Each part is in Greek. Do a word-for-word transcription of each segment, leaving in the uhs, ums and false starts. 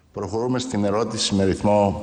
Προχωρούμε στην ερώτηση με ρυθμό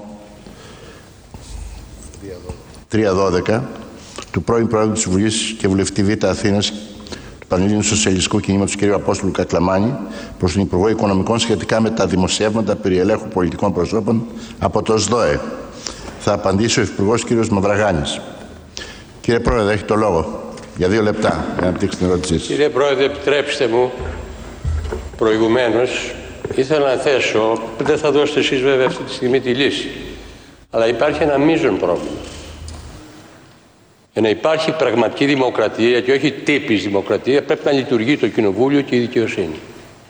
τρία δώδεκα του πρώην Πρόεδρου της Βουλής και Βουλευτή Β' Αθήνας του Πανελλήνιου Σοσιαλιστικού Κινήματος κ. Απόστολου Κακλαμάνη προς τον Υπουργό Οικονομικών σχετικά με τα δημοσιεύματα περί ελέγχου πολιτικών προσώπων από το ΣΔΟΕ. Θα απαντήσει ο Υφυπουργός κ. Μαυραγάνης. Κύριε Πρόεδρε, έχει το λόγο για δύο λεπτά για να αναπτύξει την ερώτησή σας. Κύριε Πρόεδρε, επιτρέψτε μου, προηγουμένως ήθελα να θέσω, δεν θα δώσετε εσείς βέβαια αυτή τη στιγμή τη λύση, αλλά υπάρχει ένα μείζον πρόβλημα. Για να υπάρχει πραγματική δημοκρατία και όχι τύπης δημοκρατία, πρέπει να λειτουργεί το Κοινοβούλιο και η δικαιοσύνη.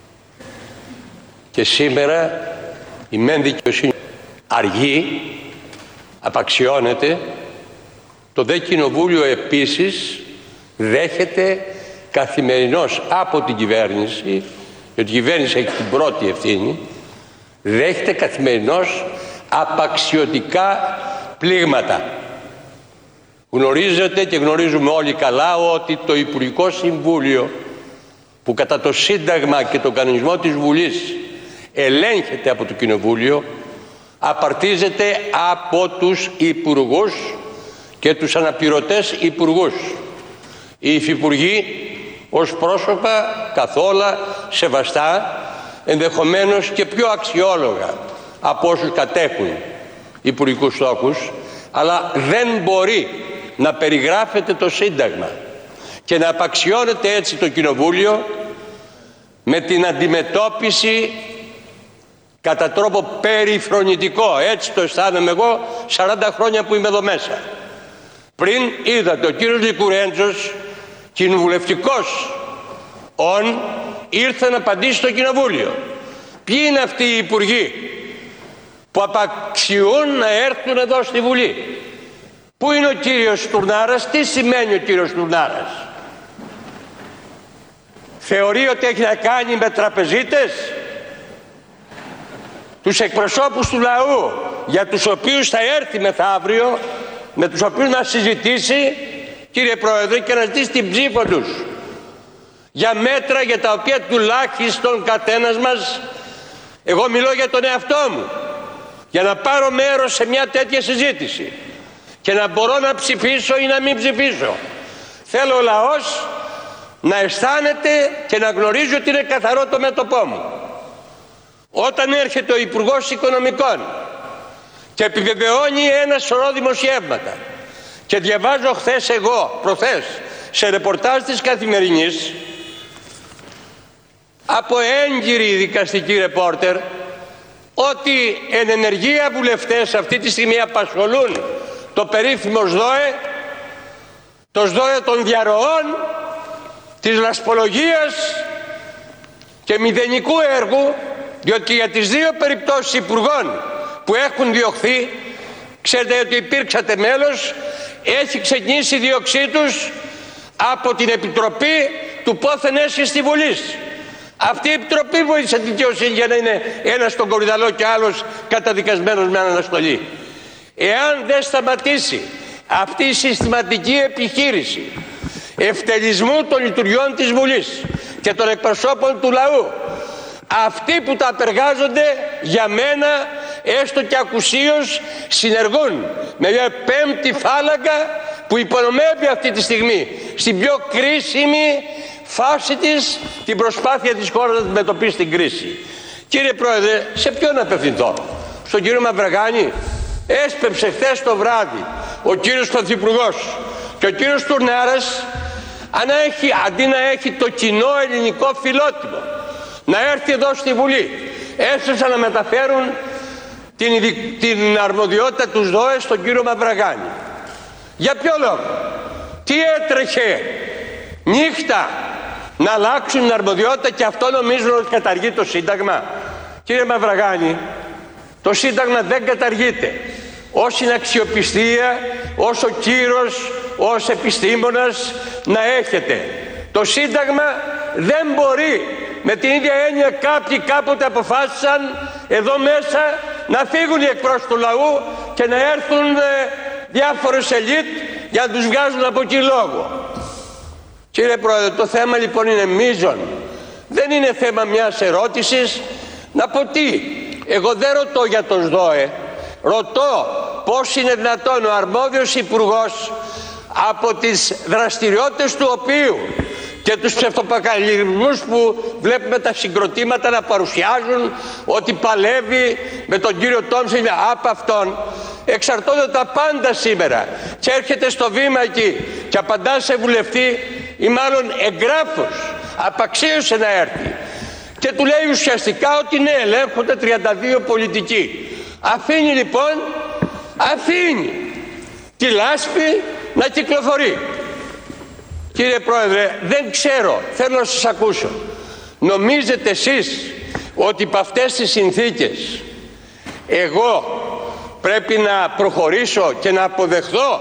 Και σήμερα η μεν δικαιοσύνη αργεί, απαξιώνεται, το δε Κοινοβούλιο επίσης δέχεται καθημερινώς από την κυβέρνηση, γιατί η κυβέρνηση έχει την πρώτη ευθύνη, δέχεται καθημερινώς απαξιωτικά πλήγματα. Γνωρίζετε και γνωρίζουμε όλοι καλά ότι το Υπουργικό Συμβούλιο, που κατά το Σύνταγμα και τον κανονισμό της Βουλής ελέγχεται από το Κοινοβούλιο, απαρτίζεται από τους υπουργούς και τους αναπληρωτές υπουργούς. Οι υφυπουργοί ως πρόσωπα καθόλου σεβαστά, ενδεχομένως και πιο αξιόλογα από όσους κατέχουν υπουργικούς τόκους, αλλά δεν μπορεί να περιγράφεται το Σύνταγμα και να απαξιώνεται έτσι το Κοινοβούλιο με την αντιμετώπιση κατά τρόπο περιφρονητικό. Έτσι το αισθάνομαι εγώ σαράντα χρόνια που είμαι εδώ μέσα. Πριν είδατε ο κύριος Λικουρέντζος, κοινοβουλευτικός ον, ήρθε να απαντήσει στο Κοινοβούλιο. Ποιοι είναι αυτοί οι υπουργοί που απαξιούν να έρθουν εδώ στη Βουλή? Πού είναι ο κύριος Τουρνάρας? Τι σημαίνει ο κύριος Τουρνάρας? Θεωρεί ότι έχει να κάνει με τραπεζίτες? Τους εκπροσώπους του λαού για τους οποίους θα έρθει μεθαύριο, με τους οποίους να συζητήσει, κύριε Πρόεδρε, και να ζητήσει την ψήφο τους για μέτρα για τα οποία τουλάχιστον καθένας μας, εγώ μιλώ για τον εαυτό μου, για να πάρω μέρος σε μια τέτοια συζήτηση και να μπορώ να ψηφίσω ή να μην ψηφίσω, θέλω ο λαός να αισθάνεται και να γνωρίζει ότι είναι καθαρό το μέτωπό μου. Όταν έρχεται ο Υπουργός Οικονομικών και επιβεβαιώνει ένα σωρό δημοσιεύματα, και διαβάζω χθες εγώ, προχθές, σε ρεπορτάζ της Καθημερινής από έγκυροι δικαστικοί ρεπόρτερ, ότι εν ενεργεία βουλευτές αυτή τη στιγμή απασχολούν το περίφημο ΣΔΟΕ, το ΣΔΟΕ των διαρροών, της λασπολογίας και μηδενικού έργου, διότι για τις δύο περιπτώσεις υπουργών που έχουν διωχθεί, ξέρετε ότι υπήρξατε μέλος, έχει ξεκινήσει η δίωξή τους από την Επιτροπή του πόθεν έσχεστη στη Βουλής. Αυτή η Επιτροπή βοήθησε τη δικαιοσύνη για να είναι ένας στον Κορυδαλό και άλλος καταδικασμένος με αναστολή. Εάν δεν σταματήσει αυτή η συστηματική επιχείρηση ευτελισμού των λειτουργιών της Βουλής και των εκπροσώπων του λαού, αυτοί που τα απεργάζονται, για μένα έστω και ακουσίως συνεργούν με μια πέμπτη φάλαγγα που υπονομεύει αυτή τη στιγμή στην πιο κρίσιμη φάση της την προσπάθεια της χώρας να αντιμετωπίσει την κρίση. Κύριε Πρόεδρε, σε ποιον απευθυνθώ? Στον κύριο Μαυραγάνη? Έσπεψε χθες το βράδυ ο κύριος Πρωθυπουργός και ο κύριος Τουρνάρας, αν έχει, αντί να έχει το κοινό ελληνικό φιλότιμο να έρθει εδώ στη Βουλή, έσπεψαν να μεταφέρουν την, την αρμοδιότητα του ΣΔΟΕ στον κύριο Μαυραγάνη. Για ποιο λόγο? Τι έτρεχε νύχτα να αλλάξουν την αρμοδιότητα και αυτό νομίζουν ότι καταργεί το Σύνταγμα? Κύριε Μαυραγάνη, το Σύνταγμα δεν καταργείται. Όση είναι αξιοπιστία, όσο κύρος, ως επιστήμονας να έχετε, το Σύνταγμα δεν μπορεί, με την ίδια έννοια κάποιοι κάποτε αποφάσισαν εδώ μέσα να φύγουν οι εκπρόσωποι του λαού και να έρθουν ε, διάφορες ελίτ για να τους βγάζουν από εκεί λόγο. Κύριε Πρόεδρε, το θέμα λοιπόν είναι μείζον. Δεν είναι θέμα μιας ερώτησης. Να πω τι, Εγώ δεν ρωτώ για τον ΣΔΟΕ, ρωτώ πώς είναι δυνατόν ο αρμόδιος υπουργός από τις δραστηριότητες του οποίου και τους ψευτοπακαλισμούς που βλέπουμε τα συγκροτήματα να παρουσιάζουν ότι παλεύει με τον κύριο Τόμψη, από αυτόν εξαρτώνται τα πάντα σήμερα, και έρχεται στο βήμα εκεί και απαντά σε βουλευτή ή μάλλον εγγράφος απαξίωσε να έρθει και του λέει ουσιαστικά ότι ναι, ελέγχονται τριάντα δύο πολιτικοί. Αφήνει λοιπόν, αφήνει τη λάσπη να κυκλοφορεί. Κύριε Πρόεδρε, δεν ξέρω, θέλω να σας ακούσω. Νομίζετε εσείς ότι υπ' αυτές τις συνθήκες εγώ πρέπει να προχωρήσω και να αποδεχθώ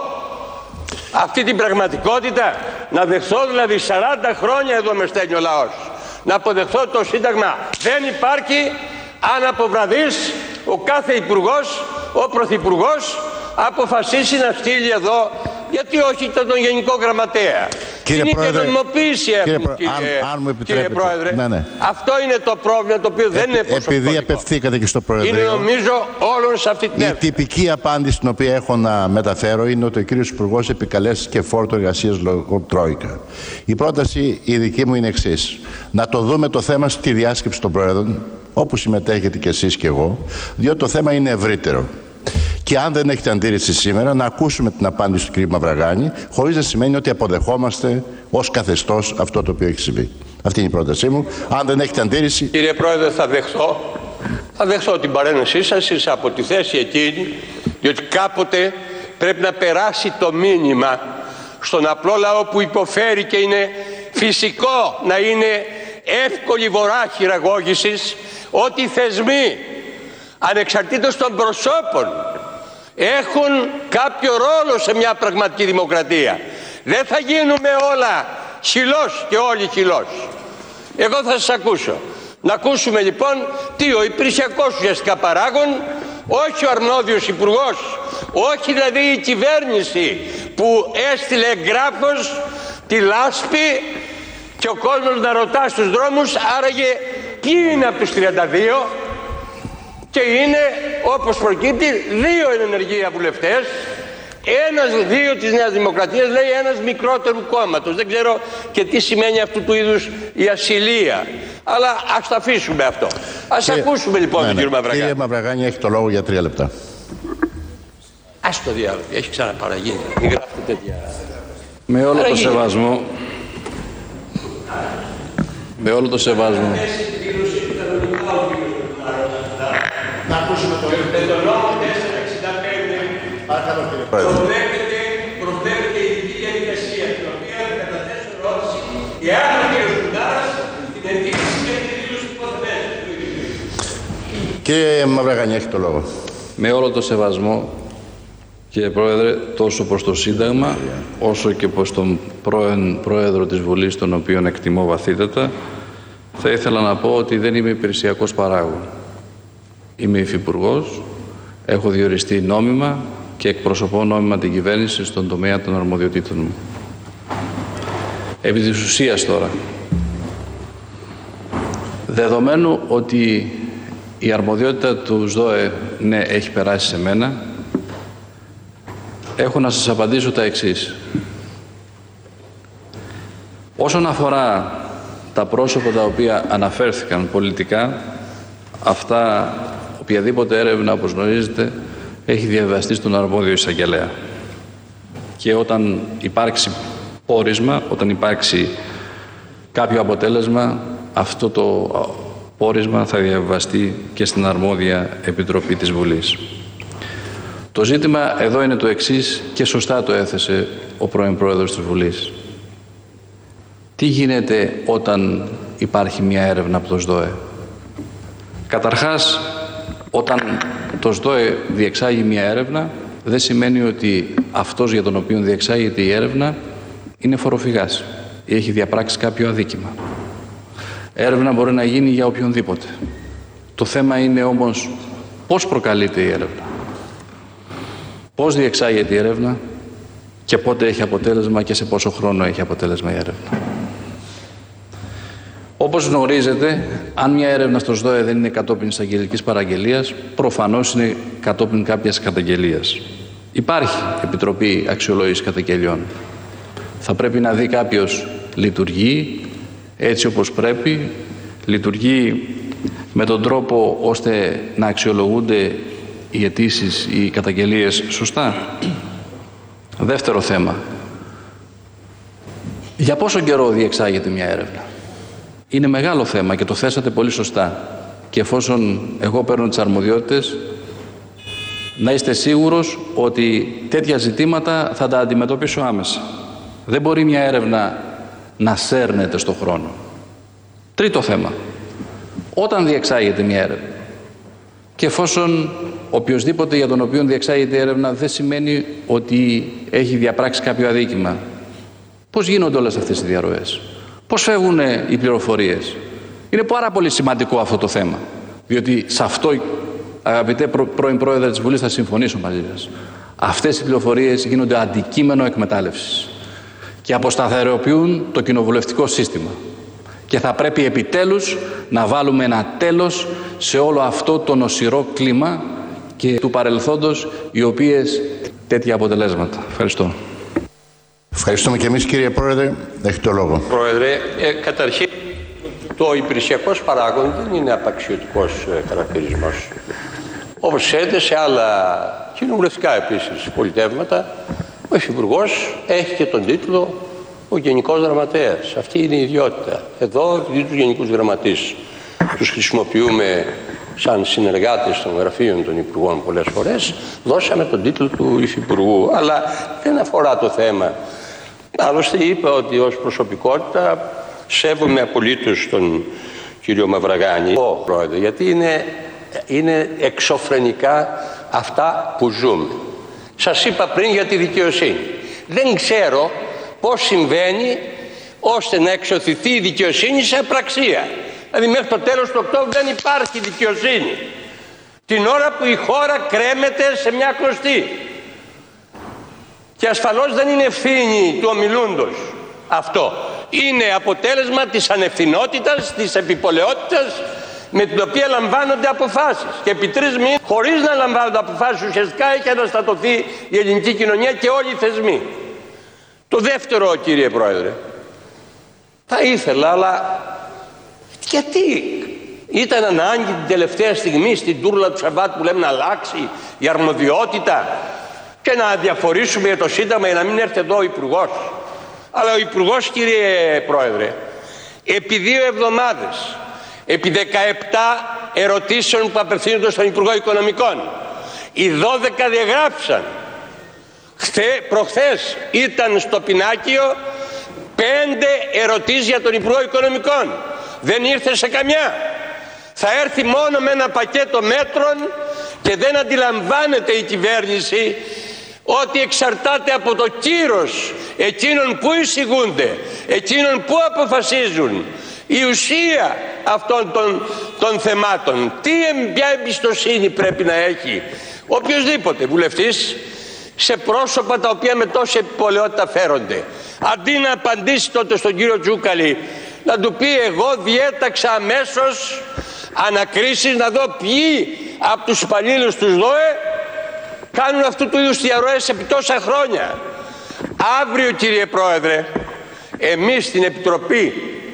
αυτή την πραγματικότητα, να δεχθώ δηλαδή σαράντα χρόνια εδώ με στέλνει ο λαός, να αποδεχθώ το Σύνταγμα δεν υπάρχει, αν από βραδείς ο κάθε υπουργός, ο πρωθυπουργός αποφασίσει να στείλει εδώ, γιατί όχι τον Γενικό Γραμματέα. Κύριε είναι Πρόεδρε, και νομιμοποίηση έχουν, κύριε, κύριε, αν, αν μου κύριε Πρόεδρε. Ναι, ναι. Αυτό είναι το πρόβλημα, το οποίο δεν Επί, είναι προσωπικό. Επειδή απευθύνθηκατε και στο Προεδρείο, είναι νομίζω όλων σε αυτή την η αίθουσα. τυπική απάντηση την οποία έχω να μεταφέρω είναι ότι ο κύριος Υπουργός επικαλέστηκε φόρτο εργασίας λόγω Τρόικα. Η πρόταση η δική μου είναι εξής. Να το δούμε το θέμα στη διάσκεψη των Πρόεδρων, όπου συμμετέχετε κι εσείς κι εγώ, διότι το θέμα είναι ευρύτερο. Και αν δεν έχετε αντίρρηση σήμερα, να ακούσουμε την απάντηση του κ. Μαυραγάνη, χωρίς να σημαίνει ότι αποδεχόμαστε ως καθεστώς αυτό το οποίο έχει συμβεί. Αυτή είναι η πρότασή μου. Αν δεν έχετε αντίρρηση. Κύριε Πρόεδρε, θα δεχθώ, θα δεχθώ την παρένωσή σας, εις από τη θέση εκείνη, διότι κάποτε πρέπει να περάσει το μήνυμα στον απλό λαό που υποφέρει και είναι φυσικό να είναι εύκολη βορρά χειραγώγησης, ότι οι θεσμοί, ανεξαρτήτως των προσώπων, έχουν κάποιο ρόλο σε μια πραγματική δημοκρατία. Δεν θα γίνουμε όλα χυλός και όλοι χυλός. Εγώ θα σας ακούσω. Να ακούσουμε λοιπόν τι ο υπηρεσιακός ουσιαστικά παράγων, όχι ο αρμόδιος υπουργός, όχι δηλαδή η κυβέρνηση που έστειλε εγγράφος τη λάσπη και ο κόσμος να ρωτά στους δρόμους, άραγε ποιοι είναι από τους τριάντα δύο. Και είναι, όπως προκύπτει, δύο εν ενεργεία βουλευτές, ένας, δύο της Νέας Δημοκρατίας, λέει ένας μικρότερου κόμματος. Δεν ξέρω και τι σημαίνει αυτού του είδους η ασυλία. Αλλά ας τα αφήσουμε αυτό. Ας Κύριε... ακούσουμε λοιπόν ναι, τον ναι. κύριο Μαυραγάνη. Κύριε Μαυραγάνη, έχει το λόγο για τρία λεπτά. Ας το διάλογο, έχει ξαναπαραγίνει. Μην γράφετε τέτοια. Με όλο Παραγίνει. το σεβασμό. Με όλο το σεβασμό. Να ακούσουμε το με τον νόμο τετρακόσια εξήντα πέντε προβλέπεται, προβλέπεται η ειδική διαδικασία, την οποία καταθέσω ερώτηση εάν ο κ. Κουντάρας την εντύπωση και την δήλωση υποθέσεως. Κύριε Μαυραγάνη, έχει το λόγο. Με όλο το σεβασμό, κύριε Πρόεδρε, τόσο προς το Σύνταγμα, όσο και προς τον πρώην Πρόεδρο της Βουλής, τον οποίον εκτιμώ βαθύτατα, θα ήθελα να πω ότι δεν είμαι υπηρεσιακός παράγων. Είμαι υφυπουργός, έχω διοριστεί νόμιμα και εκπροσωπώ νόμιμα την κυβέρνηση στον τομέα των αρμοδιοτήτων μου. Επί της ουσίας τώρα, δεδομένου ότι η αρμοδιότητα του ΣΔΟΕ, ναι, έχει περάσει σε μένα, έχω να σας απαντήσω τα εξής. Όσον αφορά τα πρόσωπα τα οποία αναφέρθηκαν πολιτικά, αυτά, οποιαδήποτε έρευνα, όπως γνωρίζετε, έχει διαβαστεί στον αρμόδιο εισαγγελέα. Και όταν υπάρξει πόρισμα, όταν υπάρξει κάποιο αποτέλεσμα, αυτό το πόρισμα θα διαβαστεί και στην αρμόδια Επιτροπή της Βουλής. Το ζήτημα εδώ είναι το εξής και σωστά το έθεσε ο πρώην Πρόεδρος της Βουλής. Τι γίνεται όταν υπάρχει μια έρευνα από το ΣΔΟΕ? Καταρχάς, όταν το ΣΔΟΕ διεξάγει μια έρευνα, δεν σημαίνει ότι αυτός για τον οποίο διεξάγεται η έρευνα είναι φοροφυγάς ή έχει διαπράξει κάποιο αδίκημα. Έρευνα μπορεί να γίνει για οποιονδήποτε. Το θέμα είναι όμως πώς προκαλείται η έρευνα. Πώς διεξάγεται η έρευνα και πότε έχει αποτέλεσμα και σε πόσο χρόνο έχει αποτέλεσμα η έρευνα. Όπως Όπως γνωρίζετε, αν μια έρευνα στο ΣΔΟΕ δεν είναι κατόπιν εισαγγελικής παραγγελίας, προφανώς είναι κατόπιν κάποιας καταγγελίας. Υπάρχει Επιτροπή Αξιολόγησης Καταγγελιών. Θα πρέπει να δει κάποιος λειτουργεί έτσι όπως πρέπει, λειτουργεί με τον τρόπο ώστε να αξιολογούνται οι αιτήσεις, οι καταγγελίες σωστά. Δεύτερο θέμα. Για πόσο καιρό διεξάγεται μια έρευνα? Είναι μεγάλο θέμα και το θέσατε πολύ σωστά. Και εφόσον εγώ παίρνω τις αρμοδιότητες, να είστε σίγουρος ότι τέτοια ζητήματα θα τα αντιμετωπίσω άμεσα. Δεν μπορεί μια έρευνα να σέρνεται στο χρόνο. Τρίτο θέμα. Όταν διεξάγεται μια έρευνα και εφόσον οποιοσδήποτε για τον οποίο διεξάγεται η έρευνα δεν σημαίνει ότι έχει διαπράξει κάποιο αδίκημα, πώς γίνονται όλες αυτές οι διαρροές? Πώς φεύγουν οι πληροφορίες? Είναι πάρα πολύ σημαντικό αυτό το θέμα. Διότι σε αυτό, αγαπητέ πρώην Πρόεδρε της Βουλής, θα συμφωνήσω μαζί σας. Αυτές οι πληροφορίες γίνονται αντικείμενο εκμετάλλευσης και αποσταθεροποιούν το κοινοβουλευτικό σύστημα. Και θα πρέπει επιτέλους να βάλουμε ένα τέλος σε όλο αυτό το νοσηρό κλίμα και του παρελθόντος, οι οποίες τέτοια αποτελέσματα. Ευχαριστώ. Ευχαριστούμε και εμείς, κύριε Πρόεδρε. Έχετε το λόγο. Πρόεδρε, ε, καταρχήν το υπηρεσιακός παράγον δεν είναι απαξιωτικός ε, χαρακτηρισμός. Όπως ξέρετε, σε άλλα κοινοβουλευτικά επίσης πολιτεύματα, ο Υφυπουργός έχει και τον τίτλο ο Γενικός Γραμματέας. Αυτή είναι η ιδιότητα. Εδώ, επειδή τους Γενικούς Γραμματείς τους χρησιμοποιούμε σαν συνεργάτες των γραφείων των Υπουργών πολλές φορές, δώσαμε τον τίτλο του Υφυπουργού. Αλλά δεν αφορά το θέμα. Άλλωστε είπα ότι ως προσωπικότητα σέβομαι απολύτως τον κύριο Μαυραγάνη, ο Πρόεδρε, γιατί είναι, είναι εξωφρενικά αυτά που ζούμε. Σας είπα πριν για τη δικαιοσύνη. Δεν ξέρω πώς συμβαίνει ώστε να εξωθηθεί η δικαιοσύνη σε απραξία. Δηλαδή μέχρι το τέλος του Οκτώβρου δεν υπάρχει δικαιοσύνη. Την ώρα που η χώρα κρέμεται σε μια κλωστή. Και ασφαλώς δεν είναι ευθύνη του ομιλούντος αυτό. Είναι αποτέλεσμα της ανευθυνότητας, της επιπολαιότητας με την οποία λαμβάνονται αποφάσεις. Και επί τρεις μήνες, χωρίς να λαμβάνονται αποφάσεις, ουσιαστικά έχει αναστατωθεί η ελληνική κοινωνία και όλοι οι θεσμοί. Το δεύτερο, κύριε Πρόεδρε, θα ήθελα, αλλά γιατί ήταν ανάγκη την τελευταία στιγμή στην τούρλα του Σαββάτ που λέμε να αλλάξει η αρμοδιότητα και να διαφορήσουμε για το Σύνταγμα για να μην έρθει εδώ ο Υπουργός? Αλλά ο Υπουργός, κύριε Πρόεδρε, επί δύο εβδομάδες, επί δεκαεπτά ερωτήσεων που απευθύνονται στον Υπουργό Οικονομικών, οι δώδεκα διαγράψαν. Χθε, προχθές ήταν στο Πινάκιο πέντε ερωτήσεις για τον Υπουργό Οικονομικών. Δεν ήρθε σε καμιά. Θα έρθει μόνο με ένα πακέτο μέτρων και δεν αντιλαμβάνεται η κυβέρνηση ότι εξαρτάται από το κύρος εκείνων που εισηγούνται, εκείνων που αποφασίζουν, η ουσία αυτών των, των θεμάτων. Τι, ποια εμπιστοσύνη πρέπει να έχει οποιοσδήποτε βουλευτής σε πρόσωπα τα οποία με τόση επιπολαιότητα φέρονται? Αντί να απαντήσει τότε στον κύριο Τζούκαλη, να του πει εγώ διέταξα αμέσως ανακρίσεις να δω ποιοι από τους υπαλλήλους του ΣΔΟΕ κάνουν αυτού του είδους διαρροές επί τόσα χρόνια. Αύριο, κύριε Πρόεδρε, εμείς στην Επιτροπή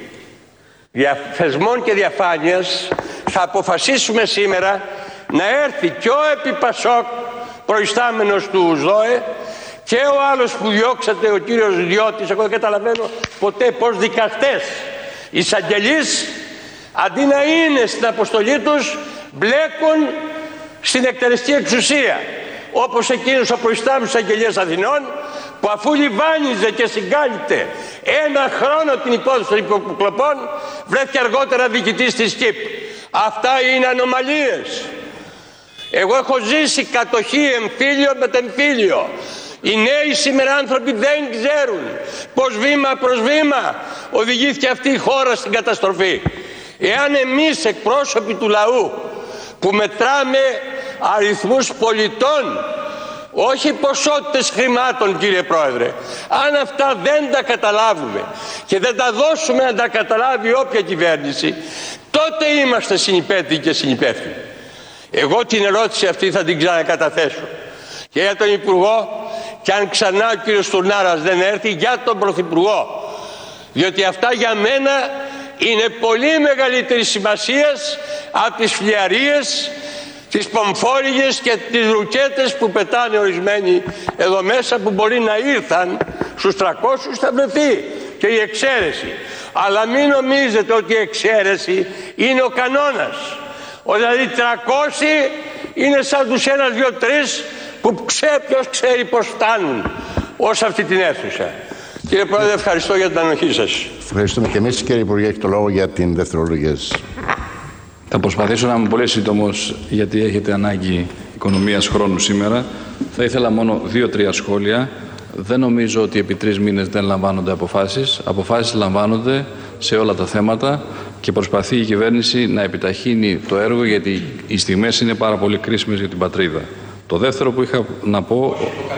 Θεσμών και Διαφάνειας θα αποφασίσουμε σήμερα να έρθει και ο επιπασόκ προϊστάμενος του ΣΔΟΕ και ο άλλος που διώξατε, ο κύριος Διώτης. Εγώ δεν καταλαβαίνω ποτέ πως δικαστές, εισαγγελείς, αντί να είναι στην αποστολή τους, μπλέκουν στην εκτελεστική εξουσία. Όπως εκείνος ο προϊστάμενος εισαγγελίας Αθηνών, που αφού λιβάνιζε και συγκάλυπτε ένα χρόνο την υπόθεση των υποκλοπών, βρέθηκε αργότερα διοικητής της ΚΙΠ. Αυτά είναι ανομαλίες. Εγώ έχω ζήσει κατοχή εμφύλιο με εμφύλιο. Οι νέοι σήμερα άνθρωποι δεν ξέρουν πως βήμα προς βήμα οδηγήθηκε αυτή η χώρα στην καταστροφή. Εάν εμείς, εκπρόσωποι του λαού, που μετράμε αριθμούς πολιτών όχι ποσότητες χρημάτων, κύριε Πρόεδρε. Αν αυτά δεν τα καταλάβουμε και δεν τα δώσουμε να τα καταλάβει όποια κυβέρνηση, τότε είμαστε συνυπέτειοι και συνυπεύθυνοι. Εγώ την ερώτηση αυτή θα την ξανακαταθέσω και για τον Υπουργό, και αν ξανά ο κύριος Τουρνάρας δεν έρθει, για τον Πρωθυπουργό, διότι αυτά για μένα είναι πολύ μεγαλύτερη σημασίας από τις φλιαρίες, τις πομφόλιγες και τις ρουκέτες που πετάνε ορισμένοι εδώ μέσα, που μπορεί να ήρθαν στους τριακόσιους, θα βρεθεί και η εξαίρεση. Αλλά μην νομίζετε ότι η εξαίρεση είναι ο κανόνας. Δηλαδή τριακόσιοι είναι σαν τους ένα, δύο, τρεις που ξέρει, ποιος ξέρει πώς φτάνουν ως αυτή την αίθουσα. Κύριε Πρόεδρε, ευχαριστώ για την ανοχή σας. Ευχαριστούμε και εμείς. Κύριε Υπουργέ, έχει το λόγο για την δευτερολογία σας. Θα προσπαθήσω να είμαι πολύ σύντομος, γιατί έχετε ανάγκη οικονομίας χρόνου σήμερα. Θα ήθελα μόνο δύο-τρία σχόλια. Δεν νομίζω ότι επί τρεις μήνες δεν λαμβάνονται αποφάσεις. Αποφάσεις λαμβάνονται σε όλα τα θέματα και προσπαθεί η κυβέρνηση να επιταχύνει το έργο, γιατί οι στιγμές είναι πάρα πολύ κρίσιμες για την πατρίδα. Το δεύτερο που είχα να πω,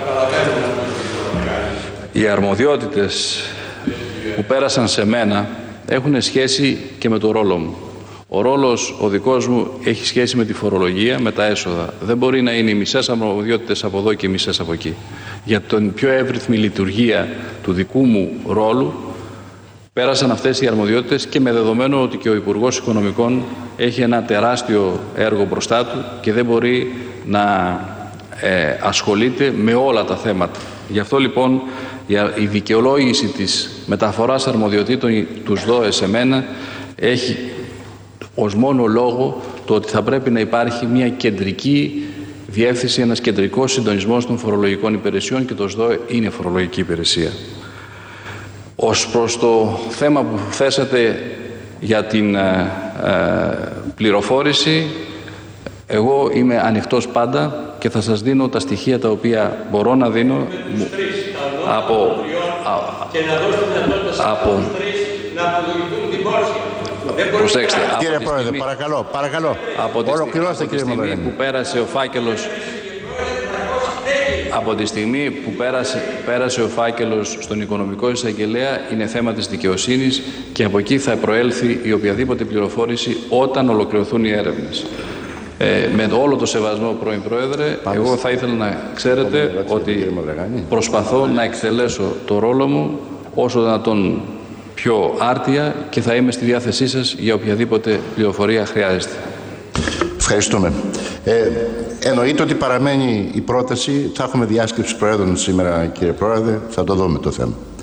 οι αρμοδιότητες που πέρασαν σε μένα έχουν σχέση και με το ρόλο μου. Ο ρόλος ο δικός μου έχει σχέση με τη φορολογία, με τα έσοδα. Δεν μπορεί να είναι οι μισές αρμοδιότητες από εδώ και οι μισές από εκεί. Για την πιο εύρυθμη λειτουργία του δικού μου ρόλου πέρασαν αυτές οι αρμοδιότητες, και με δεδομένο ότι και ο Υπουργός Οικονομικών έχει ένα τεράστιο έργο μπροστά του και δεν μπορεί να ε, ασχολείται με όλα τα θέματα. Γι' αυτό λοιπόν η δικαιολόγηση της μεταφοράς αρμοδιοτήτων του ΣΔΟΕ σε μένα έχει ως μόνο λόγο το ότι θα πρέπει να υπάρχει μια κεντρική διεύθυνση, ένας κεντρικός συντονισμός των φορολογικών υπηρεσιών, και το ΣΔΟΕ είναι φορολογική υπηρεσία. Ως προς το θέμα που θέσατε για την ε, ε, πληροφόρηση, εγώ είμαι ανοιχτός πάντα και θα σας δίνω τα στοιχεία τα οποία μπορώ να δίνω από, από, προσέξτε, κύριε από Πρόεδρε, στιγμή, παρακαλώ, παρακαλώ. Από τη, Ολοκληρώστε, από τη στιγμή που πέρασε ο φάκελος από τη στιγμή που πέρασε, πέρασε ο φάκελος στον Οικονομικό Εισαγγελέα, είναι θέμα της δικαιοσύνης, και από εκεί θα προέλθει η οποιαδήποτε πληροφόρηση όταν ολοκληρωθούν οι έρευνες. Ε, με όλο το σεβασμό, πρώην Πρόεδρε, Πάμε εγώ θα ήθελα να ξέρετε ότι προσπαθώ να εκτελέσω το ρόλο μου όσο δυνατόν πιο άρτια, και θα είμαι στη διάθεσή σας για οποιαδήποτε πληροφορία χρειάζεται. Ευχαριστούμε. Ε, εννοείται ότι παραμένει η πρόταση. Θα έχουμε διάσκεψη Προέδρων σήμερα, κύριε Πρόεδρε. Θα το δούμε το θέμα.